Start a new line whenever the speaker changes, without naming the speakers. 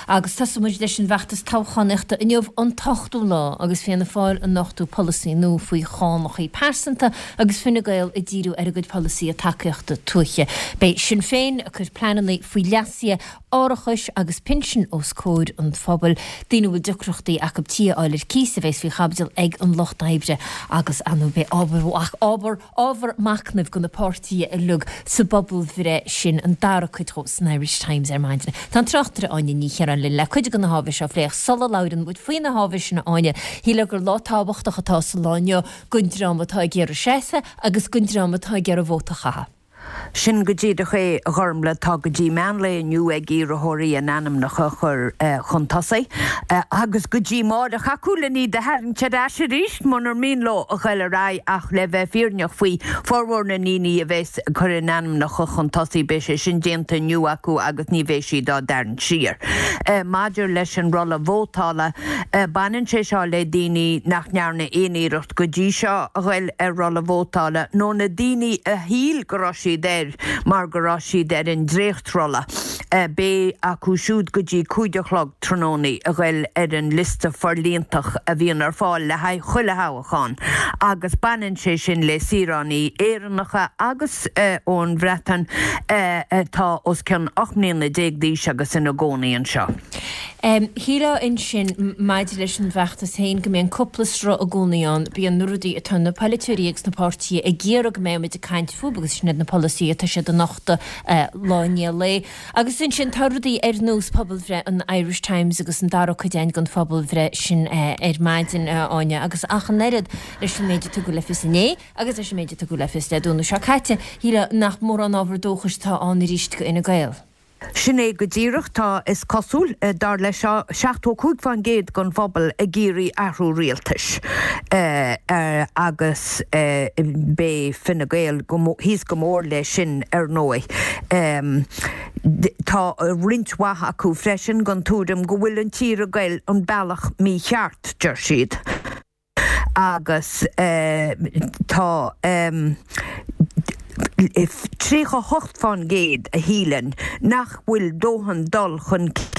agus tasmuid leis an bheachtas táchaneachta inniuh an tachtú lá agus féanna fáil an nachtú policy nó faoi chánachaí persanta agus finna gail I ddíú ar a good policy a takeíochta tuaiche. Bei sin féin a chur plananna faoi leasia árachais agus pension os cóid an phobal díú bhfuil ducrochtaí ac ab tí áilir císa bheits fao chabdil ag an locht aibre agus anú be ábhar macnamh go na pártaí a lug sa bobbal bhire sin an dara chuid chós na Irish Times maidine. Tá trachtar aine ní chear an le chuide go na hábhis a phléoch sola laudan bud faoin na hábhis na aine híle gur látábhachtach atá sa láineo gundramatá ggéar sésa agus gundramatá ggéar a bhótacha.
Sin go dtí é ghormla tá go dtí mean le nniu ag iarthirí an anam na chur chuntasaí agus go dtí mád a chaúla ní de heann te sé ríist munar mín lo a chaile rá ach le bheith fíorneach faoi forhór na níní a bheits chur in anam na chuntasaí be sé sin déanta nniu acu agus ní bhééis si dá dearn siar. Maidir leis an rolla bhótála banan sé seo le daoine nach nearna éíirecht go dtí seo a bhfuil ar rolla bhótála nó na daoine a híl gorásí der mar gorásí der in dréchtrolla bé acu siúd go dtí cúideachlog trónaí a bhfuil ar an lista forlíontach a bhíon ar fáil le haid chuile haachán agus banan sé sin le síránaí éannacha agus ón bhreatan tá os ceann 8 díos agus ina gcónaí an seo.
Híra in sin maidir leis an bheachtas hain go mé an copplasrá a gcónaíán bí an nuradí a tanna palatííags na pártaí a ggéarach mé mit a caiint fúbagus sin na policy tá sé den nachta láine le. Agus sin tardaí ar nós pobl bhre an Irish Times agus an dara chuidein gan pobl bhre sin ar maidin áine agus achan nerid leis an méidir go le fisané agus leis an méidir go le fis le dúna se caite híra nach mór an ábhar dóchas tá an ríist go ina gail.
Sinné go ddíireach tá is cosúil dar le 75 fan géad gon phobal a géirí ahrú rialtais agus bé finna gael hís go mór le sin ar nói. Tá rintwatha acu freisin gon túdam go bhfuil an tír a gael an bailach mí cheart deir siad. Agus tá if 3 fan géad a hílan nach bhfuil dóhan dul chun